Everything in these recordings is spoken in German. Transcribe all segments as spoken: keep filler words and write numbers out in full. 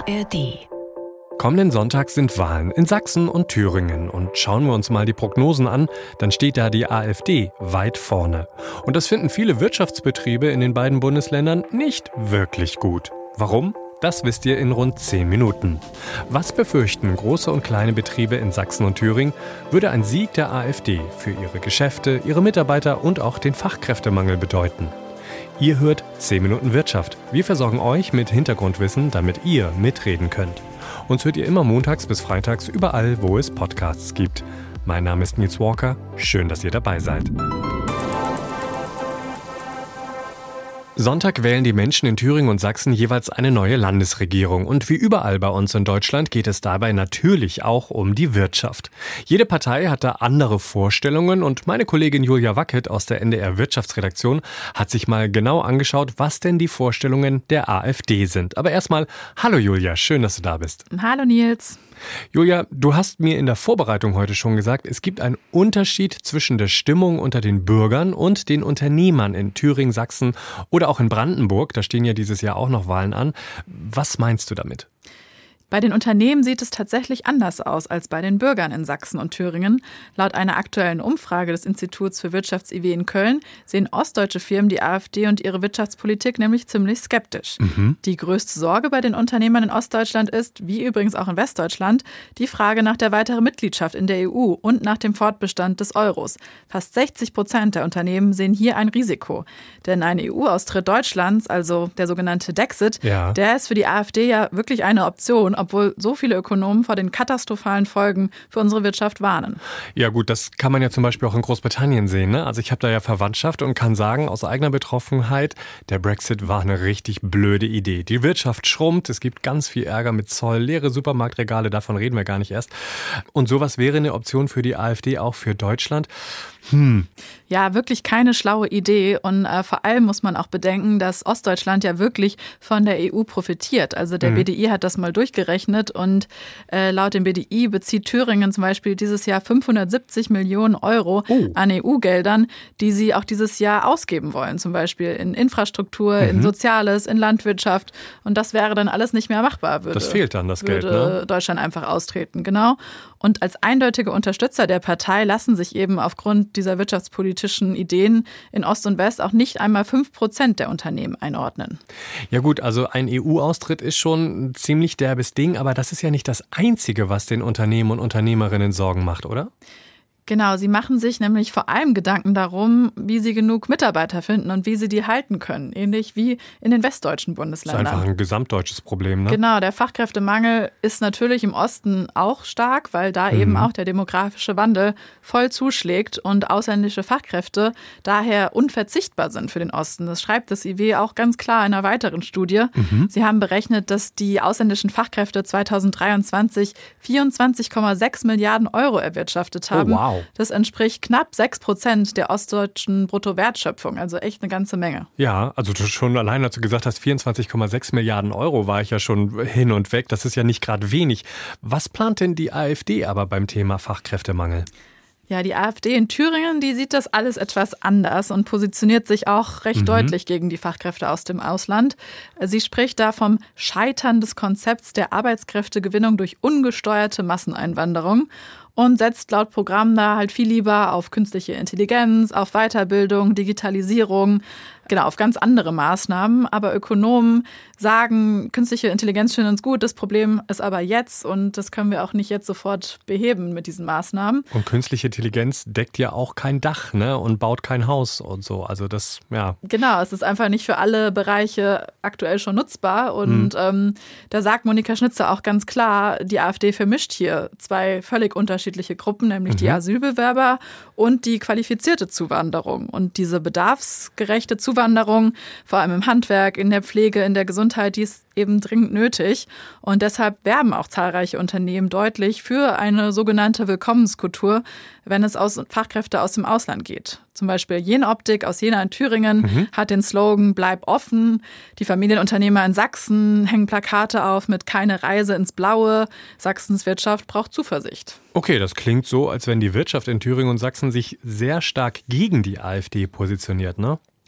A R D. Kommenden Sonntag sind Wahlen in Sachsen und Thüringen. Und schauen wir uns mal die Prognosen an, dann steht da die AfD weit vorne. Und das finden viele Wirtschaftsbetriebe in den beiden Bundesländern nicht wirklich gut. Warum? Das wisst ihr in rund zehn Minuten. Was befürchten große und kleine Betriebe in Sachsen und Thüringen, würde ein Sieg der AfD für ihre Geschäfte, ihre Mitarbeiter und auch den Fachkräftemangel bedeuten? Ihr hört zehn Minuten Wirtschaft. Wir versorgen euch mit Hintergrundwissen, damit ihr mitreden könnt. Uns hört ihr immer montags bis freitags überall, wo es Podcasts gibt. Mein Name ist Nils Walker. Schön, dass ihr dabei seid. Sonntag wählen die Menschen in Thüringen und Sachsen jeweils eine neue Landesregierung. Und wie überall bei uns in Deutschland geht es dabei natürlich auch um die Wirtschaft. Jede Partei hat da andere Vorstellungen und meine Kollegin Julia Wackett aus der N D R Wirtschaftsredaktion hat sich mal genau angeschaut, was denn die Vorstellungen der AfD sind. Aber erstmal, hallo Julia, schön, dass du da bist. Hallo Nils. Julia, du hast mir in der Vorbereitung heute schon gesagt, es gibt einen Unterschied zwischen der Stimmung unter den Bürgern und den Unternehmern in Thüringen, Sachsen oder auch in Brandenburg. Da stehen ja dieses Jahr auch noch Wahlen an. Was meinst du damit? Bei den Unternehmen sieht es tatsächlich anders aus als bei den Bürgern in Sachsen und Thüringen. Laut einer aktuellen Umfrage des Instituts für Wirtschafts-I W in Köln sehen ostdeutsche Firmen die AfD und ihre Wirtschaftspolitik nämlich ziemlich skeptisch. Mhm. Die größte Sorge bei den Unternehmern in Ostdeutschland ist, wie übrigens auch in Westdeutschland, die Frage nach der weiteren Mitgliedschaft in der E U und nach dem Fortbestand des Euros. Fast sechzig Prozent der Unternehmen sehen hier ein Risiko. Denn ein E U-Austritt Deutschlands, also der sogenannte Dexit, ja. der ist für die AfD ja wirklich eine Option, obwohl so viele Ökonomen vor den katastrophalen Folgen für unsere Wirtschaft warnen. Ja gut, das kann man ja zum Beispiel auch in Großbritannien sehen, ne? Also ich habe da ja Verwandtschaft und kann sagen, aus eigener Betroffenheit, der Brexit war eine richtig blöde Idee. Die Wirtschaft schrumpft, es gibt ganz viel Ärger mit Zoll, leere Supermarktregale, davon reden wir gar nicht erst. Und sowas wäre eine Option für die AfD, auch für Deutschland. Hm. Ja, wirklich keine schlaue Idee und äh, vor allem muss man auch bedenken, dass Ostdeutschland ja wirklich von der E U profitiert. Also der mhm. B D I hat das mal durchgerechnet und äh, laut dem B D I bezieht Thüringen zum Beispiel dieses Jahr fünfhundertsiebzig Millionen Euro oh. an E U-Geldern, die sie auch dieses Jahr ausgeben wollen. Zum Beispiel in Infrastruktur, mhm. in Soziales, in Landwirtschaft und das wäre dann alles nicht mehr machbar. Würde, das fehlt dann, das Geld, würde ne? Deutschland einfach austreten, genau. Und als eindeutige Unterstützer der Partei lassen sich eben aufgrund dieser wirtschaftspolitischen Ideen in Ost und West auch nicht einmal fünf Prozent der Unternehmen einordnen. Ja gut, also ein E U-Austritt ist schon ein ziemlich derbes Ding, aber das ist ja nicht das Einzige, was den Unternehmen und Unternehmerinnen Sorgen macht, oder? Genau, sie machen sich nämlich vor allem Gedanken darum, wie sie genug Mitarbeiter finden und wie sie die halten können. Ähnlich wie in den westdeutschen Bundesländern. Das ist einfach ein gesamtdeutsches Problem, ne? Genau, der Fachkräftemangel ist natürlich im Osten auch stark, weil da mhm. eben auch der demografische Wandel voll zuschlägt und ausländische Fachkräfte daher unverzichtbar sind für den Osten. Das schreibt das I W auch ganz klar in einer weiteren Studie. Mhm. Sie haben berechnet, dass die ausländischen Fachkräfte zweitausenddreiundzwanzig vierundzwanzig Komma sechs Milliarden Euro erwirtschaftet haben. Oh, wow. Das entspricht knapp sechs Prozent der ostdeutschen Bruttowertschöpfung, also echt eine ganze Menge. Ja, also du schon allein, als du gesagt hast, vierundzwanzig Komma sechs Milliarden Euro, war ich ja schon hin und weg. Das ist ja nicht gerade wenig. Was plant denn die AfD aber beim Thema Fachkräftemangel? Ja, die AfD in Thüringen, die sieht das alles etwas anders und positioniert sich auch recht mhm. deutlich gegen die Fachkräfte aus dem Ausland. Sie spricht da vom Scheitern des Konzepts der Arbeitskräftegewinnung durch ungesteuerte Masseneinwanderung und setzt laut Programm da halt viel lieber auf künstliche Intelligenz, auf Weiterbildung, Digitalisierung, genau, auf ganz andere Maßnahmen. Aber Ökonomen sagen, künstliche Intelligenz finden uns gut, das Problem ist aber jetzt und das können wir auch nicht jetzt sofort beheben mit diesen Maßnahmen. Und künstliche Intelligenz deckt ja auch kein Dach, ne, und baut kein Haus und so. Also das, ja. Genau, es ist einfach nicht für alle Bereiche aktuell schon nutzbar und mhm. ähm, da sagt Monika Schnitzer auch ganz klar, die AfD vermischt hier zwei völlig unterschiedliche Gruppen, nämlich mhm. die Asylbewerber und die qualifizierte Zuwanderung. Und diese bedarfsgerechte Zuwanderung, vor allem im Handwerk, in der Pflege, in der Gesundheit, die ist eben dringend nötig. Und deshalb werben auch zahlreiche Unternehmen deutlich für eine sogenannte Willkommenskultur, wenn es aus Fachkräfte aus dem Ausland geht. Zum Beispiel Jenoptik aus Jena in Thüringen mhm. hat den Slogan „Bleib offen". Die Familienunternehmer in Sachsen hängen Plakate auf mit „Keine Reise ins Blaue". Sachsens Wirtschaft braucht Zuversicht. Okay, das klingt so, als wenn die Wirtschaft in Thüringen und Sachsen sich sehr stark gegen die AfD positioniert, ne?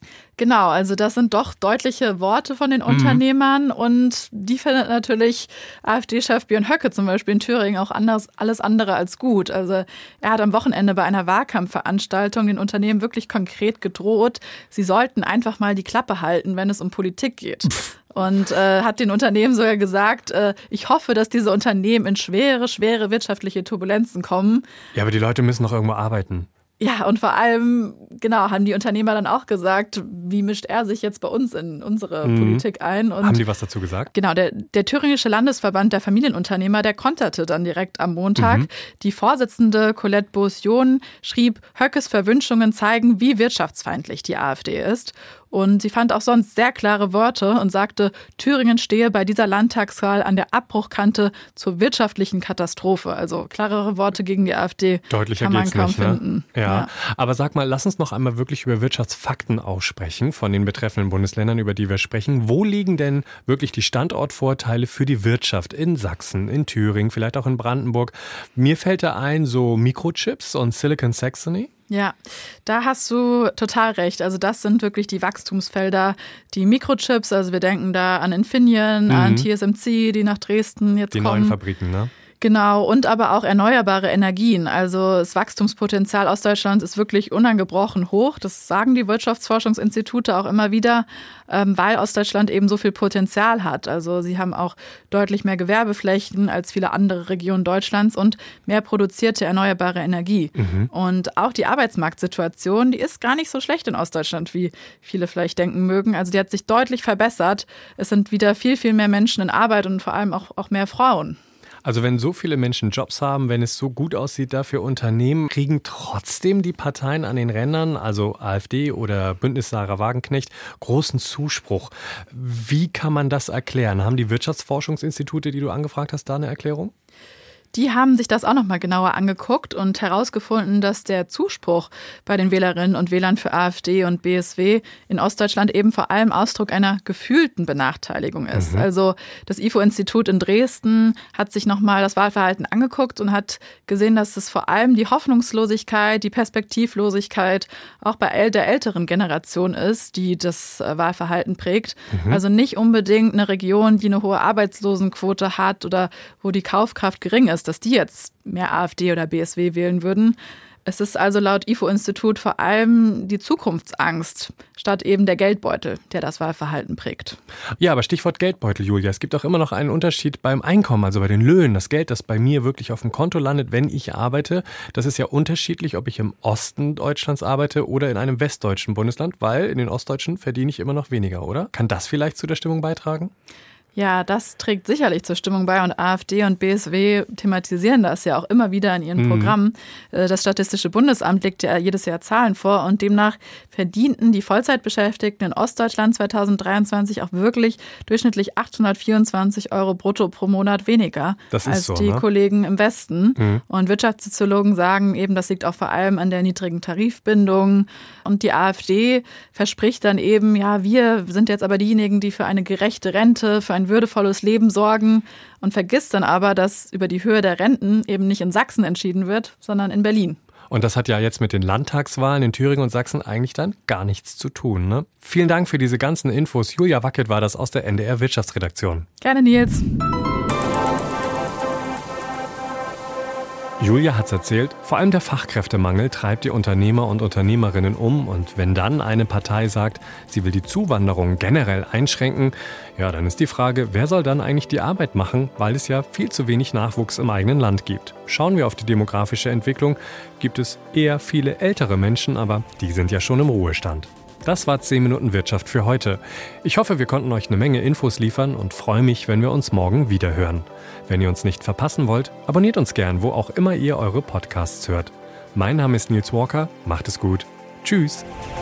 Genau, also das sind doch deutliche Worte von den mhm. Unternehmern und die findet natürlich AfD-Chef Björn Höcke zum Beispiel in Thüringen auch anders, alles andere als gut. Also er hat am Wochenende bei einer Wahlkampfveranstaltung den Unternehmen wirklich konkret gedroht, sie sollten einfach mal die Klappe halten, wenn es um Politik geht. Pff. Und äh, hat den Unternehmen sogar gesagt, äh, ich hoffe, dass diese Unternehmen in schwere, schwere wirtschaftliche Turbulenzen kommen. Ja, aber die Leute müssen noch irgendwo arbeiten. Ja, und vor allem, genau, haben die Unternehmer dann auch gesagt, wie mischt er sich jetzt bei uns in unsere mhm. Politik ein? Und haben die was dazu gesagt? Genau, der, der Thüringische Landesverband der Familienunternehmer, der konterte dann direkt am Montag. Mhm. Die Vorsitzende Colette Boos-John schrieb, Höckes Verwünschungen zeigen, wie wirtschaftsfeindlich die AfD ist. Und sie fand auch sonst sehr klare Worte und sagte, Thüringen stehe bei dieser Landtagswahl an der Abbruchkante zur wirtschaftlichen Katastrophe. Also klarere Worte gegen die AfD Deutlicher kann man geht's kaum nicht, ne? finden. Ja. Ja. Aber sag mal, lass uns noch einmal wirklich über Wirtschaftsfakten aussprechen von den betreffenden Bundesländern, über die wir sprechen. Wo liegen denn wirklich die Standortvorteile für die Wirtschaft in Sachsen, in Thüringen, vielleicht auch in Brandenburg? Mir fällt da ein, so Mikrochips und Silicon Saxony. Ja, da hast du total recht. Also das sind wirklich die Wachstumsfelder, die Mikrochips. Also wir denken da an Infineon, mhm. an T S M C, die nach Dresden jetzt die kommen. Die neuen Fabriken, ne? Genau, und aber auch erneuerbare Energien. Also das Wachstumspotenzial Ostdeutschlands ist wirklich unangebrochen hoch. Das sagen die Wirtschaftsforschungsinstitute auch immer wieder, weil Ostdeutschland eben so viel Potenzial hat. Also sie haben auch deutlich mehr Gewerbeflächen als viele andere Regionen Deutschlands und mehr produzierte erneuerbare Energie. Mhm. Und auch die Arbeitsmarktsituation, die ist gar nicht so schlecht in Ostdeutschland, wie viele vielleicht denken mögen. Also die hat sich deutlich verbessert. Es sind wieder viel, viel mehr Menschen in Arbeit und vor allem auch, auch mehr Frauen. Also wenn so viele Menschen Jobs haben, wenn es so gut aussieht da für Unternehmen, kriegen trotzdem die Parteien an den Rändern, also AfD oder Bündnis Sarah Wagenknecht, großen Zuspruch. Wie kann man das erklären? Haben die Wirtschaftsforschungsinstitute, die du angefragt hast, da eine Erklärung? Die haben sich das auch noch mal genauer angeguckt und herausgefunden, dass der Zuspruch bei den Wählerinnen und Wählern für AfD und B S W in Ostdeutschland eben vor allem Ausdruck einer gefühlten Benachteiligung ist. Mhm. Also das I F O-Institut in Dresden hat sich noch mal das Wahlverhalten angeguckt und hat gesehen, dass es vor allem die Hoffnungslosigkeit, die Perspektivlosigkeit auch bei der älteren Generation ist, die das Wahlverhalten prägt. Mhm. Also nicht unbedingt eine Region, die eine hohe Arbeitslosenquote hat oder wo die Kaufkraft gering ist, dass die jetzt mehr AfD oder B S W wählen würden. Es ist also laut I F O-Institut vor allem die Zukunftsangst statt eben der Geldbeutel, der das Wahlverhalten prägt. Ja, aber Stichwort Geldbeutel, Julia. Es gibt auch immer noch einen Unterschied beim Einkommen, also bei den Löhnen. Das Geld, das bei mir wirklich auf dem Konto landet, wenn ich arbeite, das ist ja unterschiedlich, ob ich im Osten Deutschlands arbeite oder in einem westdeutschen Bundesland, weil in den ostdeutschen verdiene ich immer noch weniger, oder? Kann das vielleicht zu der Stimmung beitragen? Ja, das trägt sicherlich zur Stimmung bei und AfD und B S W thematisieren das ja auch immer wieder in ihren mhm. Programmen. Das Statistische Bundesamt legt ja jedes Jahr Zahlen vor und demnach verdienten die Vollzeitbeschäftigten in Ostdeutschland zweitausenddreiundzwanzig auch wirklich durchschnittlich achthundertvierundzwanzig Euro brutto pro Monat weniger das als so, die ne? Kollegen im Westen. Mhm. Und Wirtschaftssoziologen sagen eben, das liegt auch vor allem an der niedrigen Tarifbindung. Und die AfD verspricht dann eben, ja, wir sind jetzt aber diejenigen, die für eine gerechte Rente, für ein ein würdevolles Leben sorgen und vergisst dann aber, dass über die Höhe der Renten eben nicht in Sachsen entschieden wird, sondern in Berlin. Und das hat ja jetzt mit den Landtagswahlen in Thüringen und Sachsen eigentlich dann gar nichts zu tun, ne? Vielen Dank für diese ganzen Infos. Julia Wackett war das aus der N D R Wirtschaftsredaktion. Gerne, Nils. Julia hat's erzählt, vor allem der Fachkräftemangel treibt die Unternehmer und Unternehmerinnen um. Und wenn dann eine Partei sagt, sie will die Zuwanderung generell einschränken, ja, dann ist die Frage, wer soll dann eigentlich die Arbeit machen, weil es ja viel zu wenig Nachwuchs im eigenen Land gibt. Schauen wir auf die demografische Entwicklung, gibt es eher viele ältere Menschen, aber die sind ja schon im Ruhestand. Das war zehn Minuten Wirtschaft für heute. Ich hoffe, wir konnten euch eine Menge Infos liefern und freue mich, wenn wir uns morgen wieder hören. Wenn ihr uns nicht verpassen wollt, abonniert uns gern, wo auch immer ihr eure Podcasts hört. Mein Name ist Nils Walker, macht es gut. Tschüss.